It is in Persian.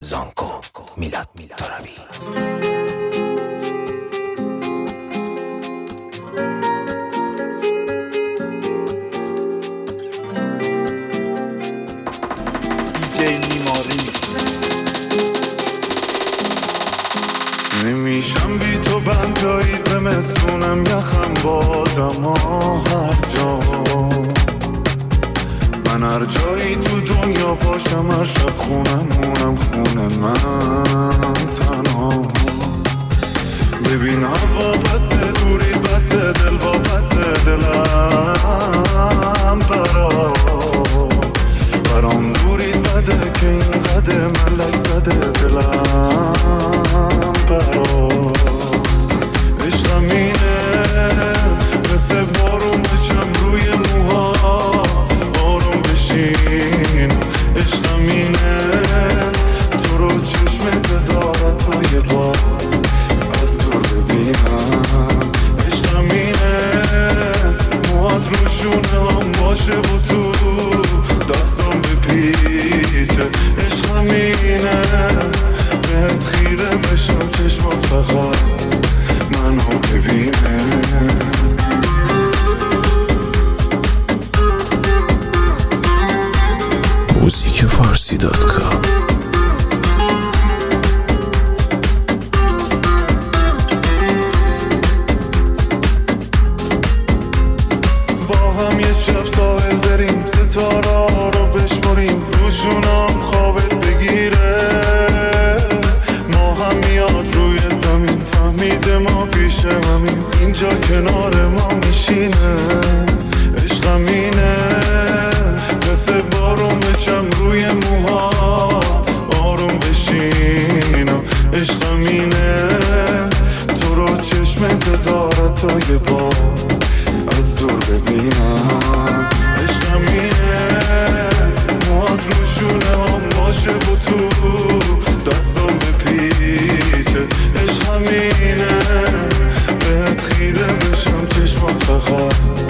زانکو میلاد ترابی. نمیشم بی تو بندایی زمستونم یخم بادم هر جا. من هر جایی تو دنیا باشم هر شب خونمونم خونه من تنها. ببین هوا بسه دوری بسه دل و بسه دلم برام دوری بده که این قده ملک زده دلم برات. عشقم اینه مثل بارون بچم روی موها آروم بشین. عشقم اینه تو رو چشم بذارت توی با از دور ببینم. عشقم اینه موهات رو شونه هم باشه و تو دستم بپیچه. عشقم اینه بهت خیره بشم چشمات فقط منو ببینه. musicfarsi.com. با هم یه شب ساحل بریم ستاره رو بشماریم روشونم خوابت بگیره. ما هم میاد روی زمین فهمیده ما پیش همین اینجا کنار ما میشینه. عشقم اینه مثل بارون بچم روی موها آروم بشینم. عشقم اینه تو رو چشم انتظارت توی با از دور ببینم. عشقم اینه موهات رو شونه هم باشه و تو دستم بپیچه. عشقم اینه بهت خیره بشم چشمات فقط